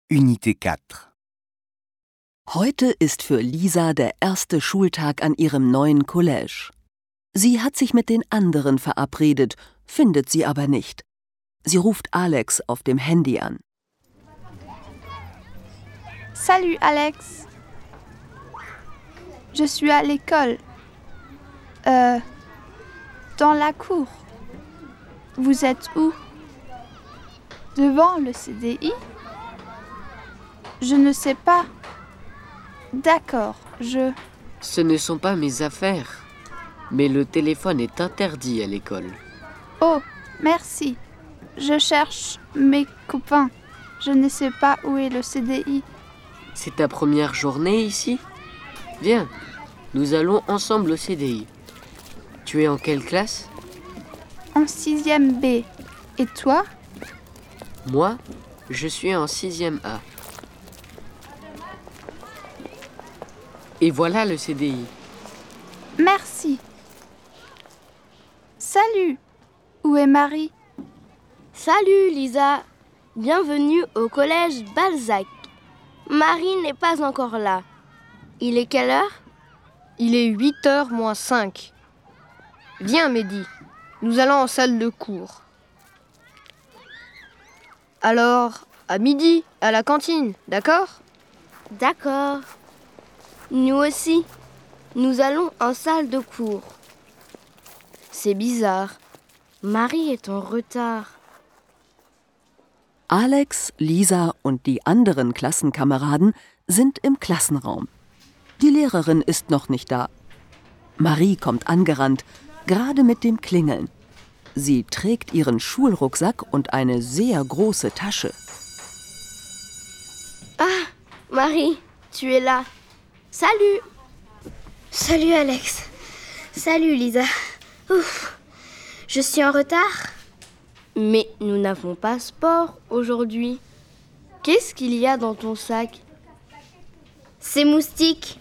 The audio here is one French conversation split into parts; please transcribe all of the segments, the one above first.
Unité 4. Heute ist für Lisa der erste Schultag an ihrem neuen Collège. Sie hat sich mit den anderen verabredet, findet sie aber nicht. Sie ruft Alex auf dem Handy an. Salut Alex. Je suis à l'école. Dans la cour. Vous êtes où? Devant le CDI? Je ne sais pas. D'accord, Ce ne sont pas mes affaires. Mais le téléphone est interdit à l'école. Oh, merci. Je cherche mes copains. Je ne sais pas où est le CDI. C'est ta première journée ici? Viens, nous allons ensemble au CDI. Tu es en quelle classe? En 6e B. Et toi? Moi, je suis en 6e A. Et voilà le CDI. Merci. Salut. Où est Marie? Salut Lisa. Bienvenue au collège Balzac. Marie n'est pas encore là. Il est quelle heure? Il est 8h moins 5. Viens Mehdi, nous allons en salle de cours. Alors, à midi, à la cantine, d'accord? D'accord. Nous aussi. Nous allons en salle de cours. C'est bizarre. Marie est en retard. Alex, Lisa und die anderen Klassenkameraden sind im Klassenraum. Die Lehrerin ist noch nicht da. Marie kommt angerannt, gerade mit dem Klingeln. Sie trägt ihren Schulrucksack und eine sehr große Tasche. Ah, Marie, tu es là. Salut. Salut Alex. Salut Lisa. Ouf, je suis en retard. Mais nous n'avons pas sport aujourd'hui. Qu'est-ce qu'il y a dans ton sac? C'est Moustique.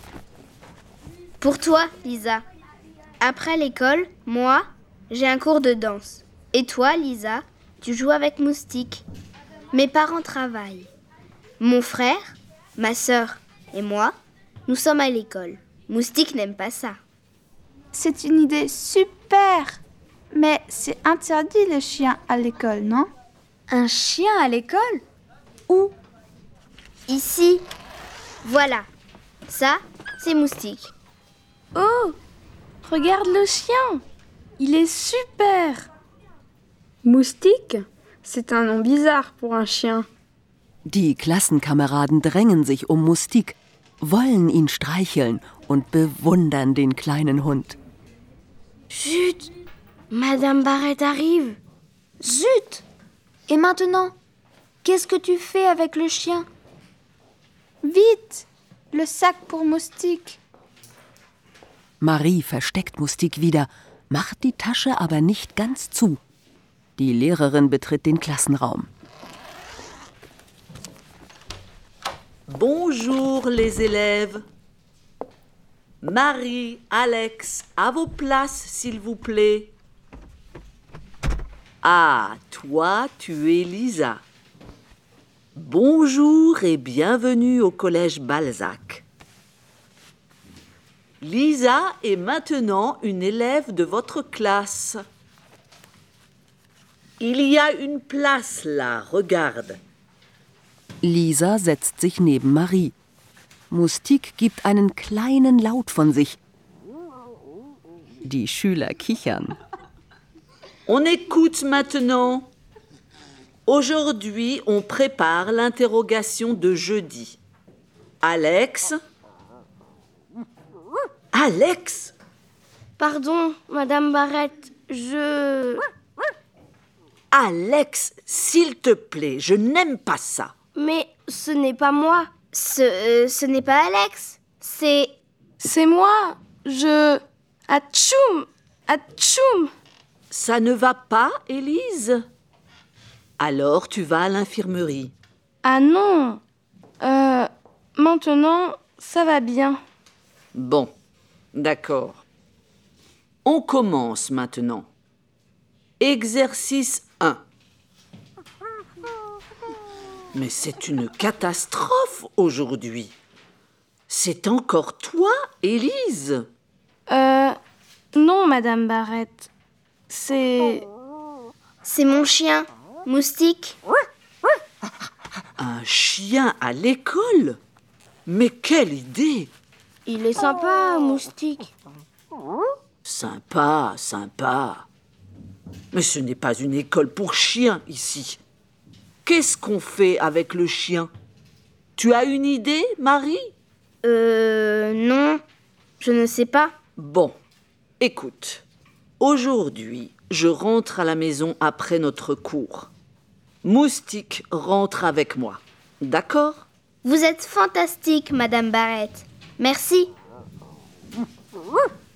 Pour toi, Lisa. Après l'école, moi, j'ai un cours de danse. Et toi, Lisa, tu joues avec Moustique. Mes parents travaillent. Mon frère, ma sœur et moi, nous sommes à l'école. Moustique n'aime pas ça. C'est une idée super. Mais c'est interdit le chien à l'école, non? Un chien à l'école? Où? Ici. Voilà. Ça, c'est Moustique. Oh, regarde le chien. Il est super. Moustique? C'est un nom bizarre pour un chien. Die Klassenkameraden drängen sich um Moustique, wollen ihn streicheln und bewundern den kleinen Hund. Chut! Madame Barrette arrive. Zut! Et maintenant, qu'est-ce que tu fais avec le chien? Vite, le sac pour Moustique. Marie versteckt Moustique wieder, macht die Tasche aber nicht ganz zu. Die Lehrerin betritt den Klassenraum. Bonjour les élèves. Marie, Alex, à vos places s'il vous plaît. Ah, toi, tu es Lisa. Bonjour et bienvenue au collège Balzac. Lisa est maintenant une élève de votre classe. Il y a une place là, regarde. Lisa setzt sich neben Marie. Moustique gibt einen kleinen Laut von sich. Die Schüler kichern. On écoute maintenant. Aujourd'hui, on prépare l'interrogation de jeudi. Alex? Alex? Pardon, Madame Barrette, Alex, s'il te plaît, je n'aime pas ça. Mais ce n'est pas moi. Ce n'est pas Alex. C'est moi. Atchoum! Atchoum! Ça ne va pas, Élise? Alors tu vas à l'infirmerie. Ah non. Maintenant, ça va bien. Bon, d'accord. On commence maintenant. Exercice 1. Mais c'est une catastrophe aujourd'hui. C'est encore toi, Élise? Non, Madame Barrette. C'est mon chien, Moustique. Un chien à l'école? Mais quelle idée! Il est sympa, Moustique. Sympa, sympa. Mais ce n'est pas une école pour chiens ici. Qu'est-ce qu'on fait avec le chien? Tu as une idée, Marie? Non, je ne sais pas. Bon, écoute. Aujourd'hui, je rentre à la maison après notre cours. Moustique rentre avec moi. D'accord? Vous êtes fantastique, Madame Barrette. Merci.